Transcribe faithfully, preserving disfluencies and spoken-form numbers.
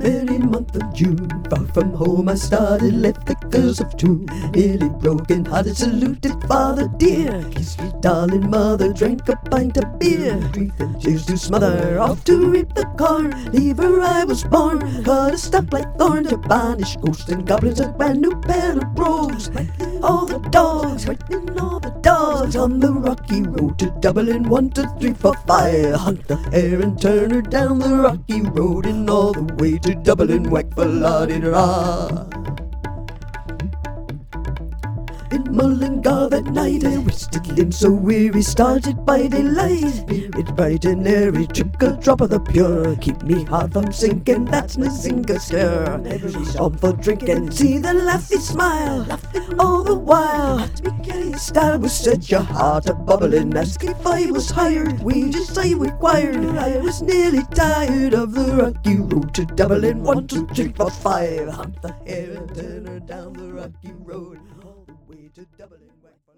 merry month of June. Far from home I started, left the girls of two. Nearly broken hearted, saluted father dear. Kissed me darling mother, drank a pint of beer. Drink the tears to smother, off to reap the corn. Leave where I was born, cut a stop like thorn to banish ghosts and goblins. A brand new pair of brogues, all the dogs, frightening all the dogs. On the rocky road to Dublin, one, two, three, four, five. Hunt the hare and turn her down the rocky road, and all the way to Dublin, whack for la-di-da. In Mullingar that night, I wasted limbs so weary, started by daylight. Spirit bright and airy, took a drop of the pure. Keep me heart from sinking, that's my single stir. Every song for drinking, see the laughy smile, all the while. Style was set your heart a bubbling. Ask if I was hired, wages I required. I was nearly tired of the rocky road to Dublin. One, two, three, four, five. Hunt the hare and turn her down the rocky road, all the way to Dublin.